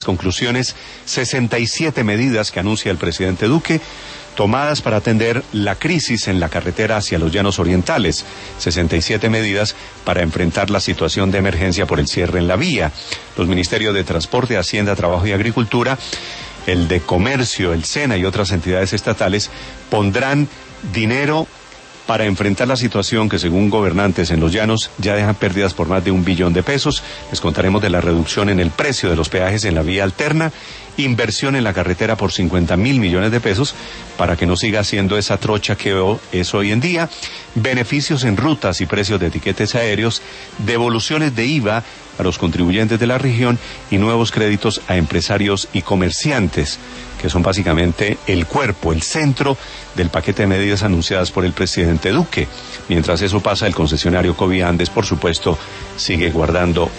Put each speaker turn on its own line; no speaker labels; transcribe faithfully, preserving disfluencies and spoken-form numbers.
Conclusiones, sesenta y siete medidas que anuncia el presidente Duque, tomadas para atender la crisis en la carretera hacia los Llanos Orientales. sesenta y siete medidas para enfrentar la situación de emergencia por el cierre en la vía. Los ministerios de Transporte, Hacienda, Trabajo y Agricultura, el de Comercio, el SENA y otras entidades estatales pondrán dinero para enfrentar la situación que, según gobernantes en los llanos, ya dejan pérdidas por más de un billón de pesos. Les contaremos de la reducción en el precio de los peajes en la vía alterna, inversión en la carretera por cincuenta mil millones de pesos para que no siga siendo esa trocha que es hoy en día, beneficios en rutas y precios de etiquetes aéreos, devoluciones de I V A a los contribuyentes de la región y nuevos créditos a empresarios y comerciantes, que son básicamente el cuerpo, el centro del paquete de medidas anunciadas por el presidente Duque. Mientras eso pasa, el concesionario Coviandes, por supuesto, sigue guardando